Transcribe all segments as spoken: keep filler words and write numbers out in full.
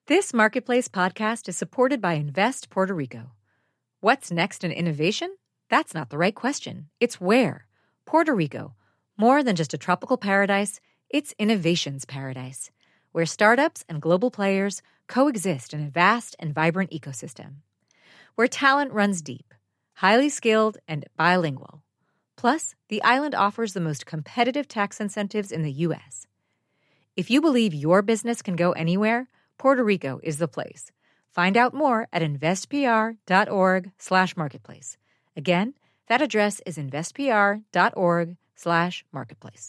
This Marketplace podcast is supported by Invest Puerto Rico. What's next in innovation? That's not the right question. It's where. Puerto Rico. More than just a tropical paradise, it's innovation's paradise, where startups and global players coexist in a vast and vibrant ecosystem. Where talent runs deep, highly skilled, and bilingual. Plus, the island offers the most competitive tax incentives in the U S. If you believe your business can go anywhere, Puerto Rico is the place. Find out more at investpr.org slash marketplace. Again, that address is investpr.org slash marketplace.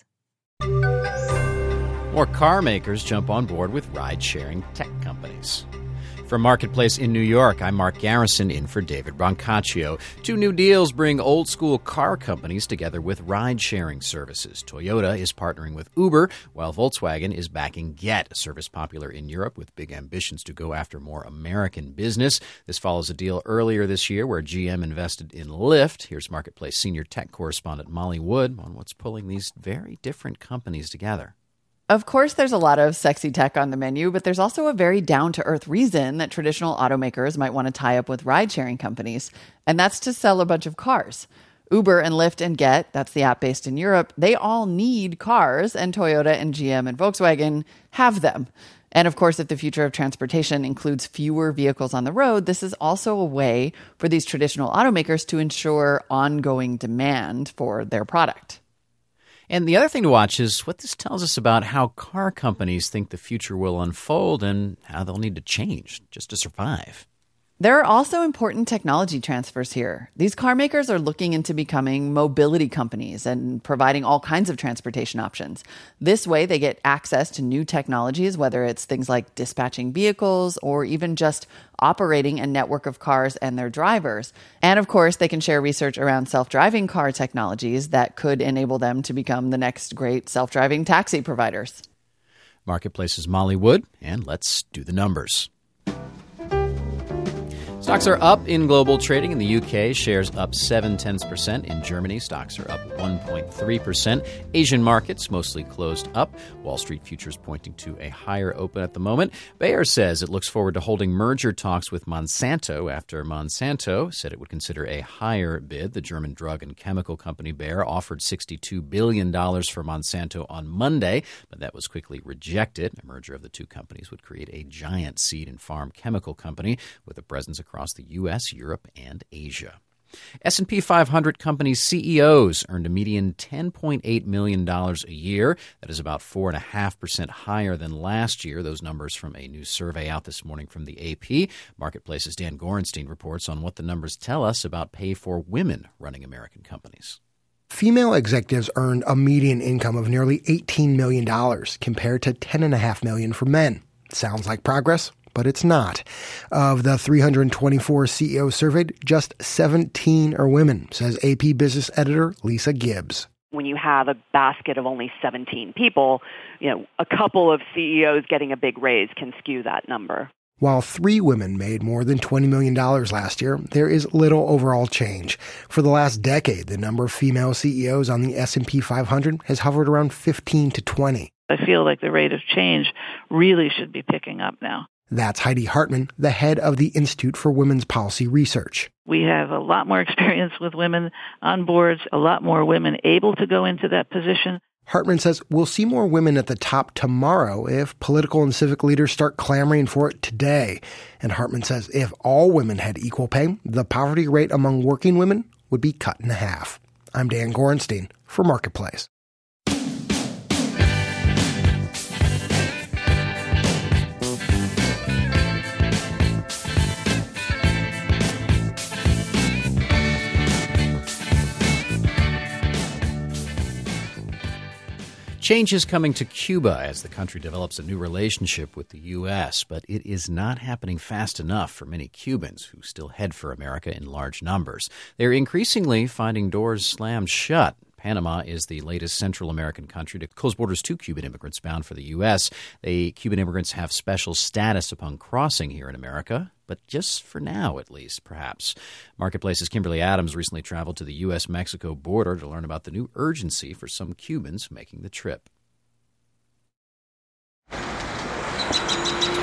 More car makers jump on board with ride-sharing tech companies. From Marketplace in New York, I'm Mark Garrison in for David Brancaccio. Two new deals bring old-school car companies together with ride-sharing services. Toyota is partnering with Uber, while Volkswagen is backing Get, a service popular in Europe with big ambitions to go after more American business. This follows a deal earlier this year where G M invested in Lyft. Here's Marketplace senior tech correspondent Molly Wood on what's pulling these very different companies together. Of course, there's a lot of sexy tech on the menu, but there's also a very down-to-earth reason that traditional automakers might want to tie up with ride-sharing companies, and that's to sell a bunch of cars. Uber and Lyft and Get, that's the app based in Europe, they all need cars, and Toyota and G M and Volkswagen have them. And of course, if the future of transportation includes fewer vehicles on the road, this is also a way for these traditional automakers to ensure ongoing demand for their product. And the other thing to watch is what this tells us about how car companies think the future will unfold and how they'll need to change just to survive. There are also important technology transfers here. These car makers are looking into becoming mobility companies and providing all kinds of transportation options. This way, they get access to new technologies, whether it's things like dispatching vehicles or even just operating a network of cars and their drivers. And of course, they can share research around self-driving car technologies that could enable them to become the next great self-driving taxi providers. Marketplace's Molly Wood, and let's do the numbers. Stocks are up in global trading. In the U K, shares up seven tenths percent. In Germany, stocks are up one point three percent. Asian markets mostly closed up. Wall Street futures pointing to a higher open at the moment. Bayer says it looks forward to holding merger talks with Monsanto after Monsanto said it would consider a higher bid. The German drug and chemical company Bayer offered sixty-two billion dollars for Monsanto on Monday, but that was quickly rejected. A merger of the two companies would create a giant seed and farm chemical company with a presence across across the U S, Europe, and Asia. S and P five hundred companies' C E Os earned a median ten point eight million dollars a year. That is about four point five percent higher than last year. Those numbers from a new survey out this morning from the A P. Marketplace's Dan Gorenstein reports on what the numbers tell us about pay for women running American companies. Female executives earned a median income of nearly eighteen million dollars compared to ten point five million dollars for men. Sounds like progress? But it's not. Of the three hundred twenty-four C E Os surveyed, just seventeen are women, says A P business editor Lisa Gibbs. When you have a basket of only seventeen people, you know, a couple of C E Os getting a big raise can skew that number. While three women made more than twenty million dollars last year, there is little overall change. For the last decade, the number of female C E Os on the S and P five hundred has hovered around fifteen to twenty. I feel like the rate of change really should be picking up now. That's Heidi Hartman, the head of the Institute for Women's Policy Research. We have a lot more experience with women on boards, a lot more women able to go into that position. Hartman says we'll see more women at the top tomorrow if political and civic leaders start clamoring for it today. And Hartman says if all women had equal pay, the poverty rate among working women would be cut in half. I'm Dan Gorenstein for Marketplace. Change is coming to Cuba as the country develops a new relationship with the U S, but it is not happening fast enough for many Cubans who still head for America in large numbers. They're increasingly finding doors slammed shut. Panama is the latest Central American country to close borders to Cuban immigrants bound for the U S. They, Cuban immigrants have special status upon crossing here in America, but just for now, at least, perhaps. Marketplace's Kimberly Adams recently traveled to the U S Mexico border to learn about the new urgency for some Cubans making the trip.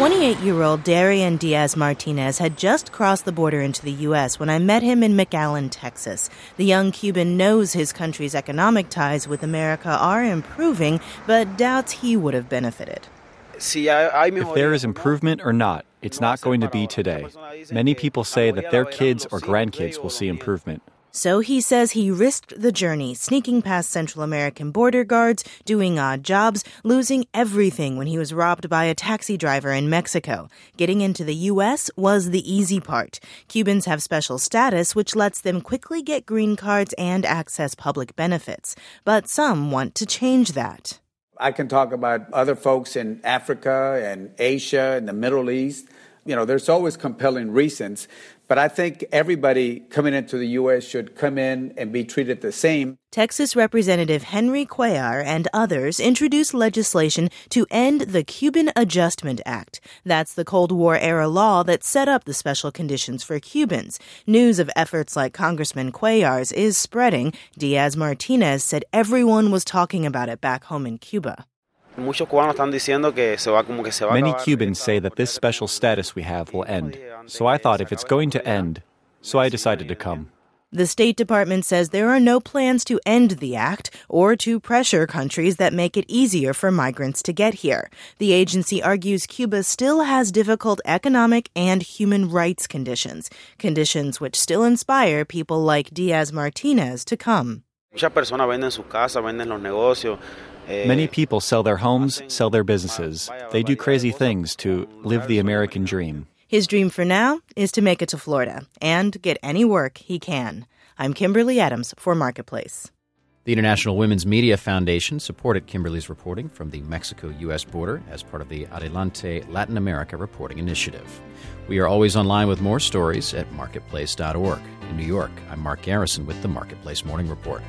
twenty-eight-year-old Darian Diaz-Martinez had just crossed the border into the U S when I met him in McAllen, Texas. The young Cuban knows his country's economic ties with America are improving, but doubts he would have benefited. If there is improvement or not, it's not going to be today. Many people say that their kids or grandkids will see improvement. So he says he risked the journey, sneaking past Central American border guards, doing odd jobs, losing everything when he was robbed by a taxi driver in Mexico. Getting into the U S was the easy part. Cubans have special status, which lets them quickly get green cards and access public benefits. But some want to change that. I can talk about other folks in Africa and Asia and the Middle East. You know, there's always compelling reasons. But I think everybody coming into the U S should come in and be treated the same. Texas Representative Henry Cuellar and others introduced legislation to end the Cuban Adjustment Act. That's the Cold War-era law that set up the special conditions for Cubans. News of efforts like Congressman Cuellar's is spreading. Diaz-Martinez said everyone was talking about it back home in Cuba. Many Cubans say that this special status we have will end. So I thought if it's going to end, so I decided to come. The State Department says there are no plans to end the act or to pressure countries that make it easier for migrants to get here. The agency argues Cuba still has difficult economic and human rights conditions, conditions which still inspire people like Diaz-Martinez to come. Many people sell their homes, sell their businesses. They do crazy things to live the American dream. His dream for now is to make it to Florida and get any work he can. I'm Kimberly Adams for Marketplace. The International Women's Media Foundation supported Kimberly's reporting from the Mexico-U S border as part of the Adelante Latin America Reporting Initiative. We are always online with more stories at marketplace dot org. In New York, I'm Mark Garrison with the Marketplace Morning Report.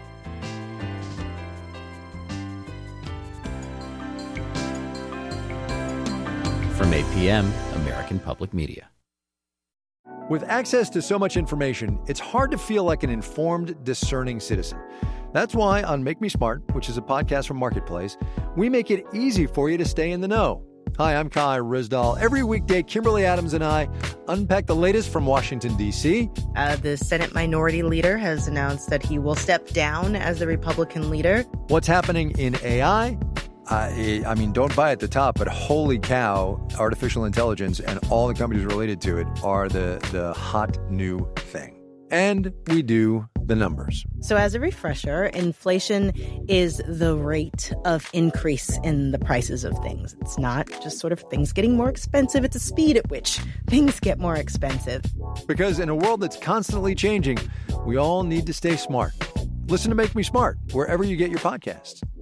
From eight p.m., American Public Media. With access to so much information, it's hard to feel like an informed, discerning citizen. That's why on Make Me Smart, which is a podcast from Marketplace, we make it easy for you to stay in the know. Hi, I'm Kai Rizdal. Every weekday, Kimberly Adams and I unpack the latest from Washington, D C. Uh, the Senate Minority Leader has announced that he will step down as the Republican leader. What's happening in A I? I, I mean, don't buy at the top, but holy cow, artificial intelligence and all the companies related to it are the, the hot new thing. And we do the numbers. So as a refresher, inflation is the rate of increase in the prices of things. It's not just sort of things getting more expensive. It's a speed at which things get more expensive. Because in a world that's constantly changing, we all need to stay smart. Listen to Make Me Smart wherever you get your podcasts.